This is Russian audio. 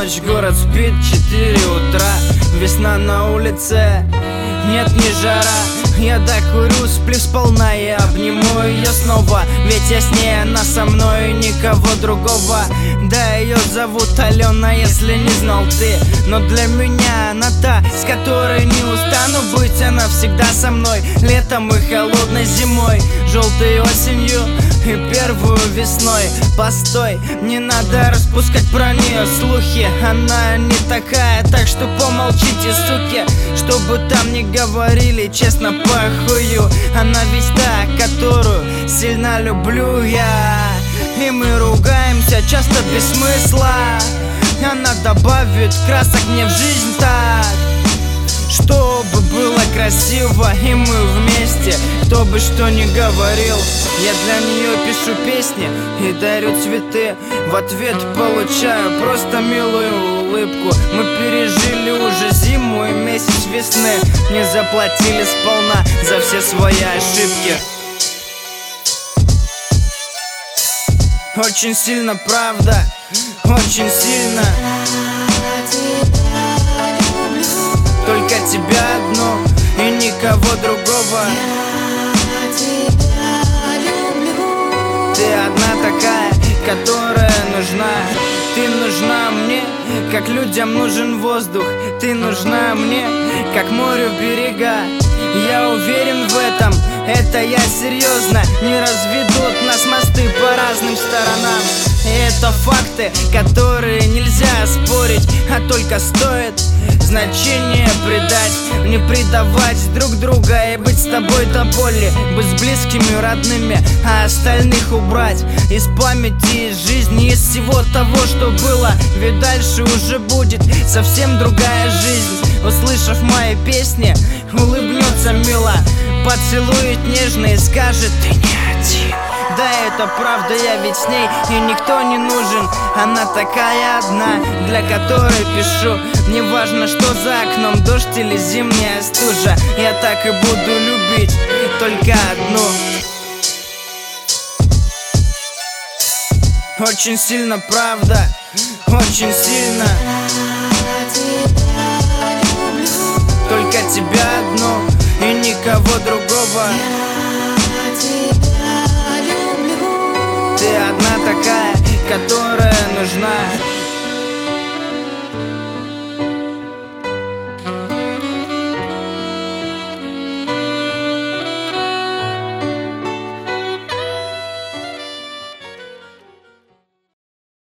ночь, город спит, 4 утра. Весна на улице, нет ни жара. Я докурю, сплю сполна и обниму ее снова. Ведь я с ней, она со мной, никого другого. Да, ее зовут Алена, если не знал ты. Но для меня она та, с которой не устану быть. Она всегда со мной, летом и холодной зимой, желтой осенью и первую весной. Постой, не надо распускать про нее слухи. Она не такая, так что помолчите, суки. Чтобы там не говорили, честно, похую. Она ведь та, которую сильно люблю я. И мы ругаемся часто без смысла. Она добавит красок мне в жизнь так, чтобы было красиво, и мы вместе, кто бы что ни говорил. Я для нее пишу песни и дарю цветы. В ответ получаю просто милую улыбку. Мы пережили уже зиму и месяц весны. Не заплатили сполна за все свои ошибки. Очень сильно, правда, очень сильно. Только тебя одну и никого другого. Ты одна такая, которая нужна. Ты нужна мне, как людям нужен воздух. Ты нужна мне, как морю берега. Я уверен в этом, это я серьезно. Не разведут нас мосты по разным сторонам. И это факты, которые нельзя спорить, а только стоит значение придать. Не предавать друг друга и быть с тобой до боли. Быть с близкими, родными, а остальных убрать из памяти, из жизни, из всего того, что было. Ведь дальше уже будет совсем другая жизнь. Услышав мои песни, улыбнется мило, поцелует нежно и скажет: ты не один. Да, это правда, я ведь с ней, и никто не нужен. Она такая одна, для которой пишу. Неважно, что за окном, дождь или зимняя стужа. Я так и буду любить только одну. Очень сильно, правда, очень сильно. Только тебя одну и никого другого. Ты одна такая, которая нужна.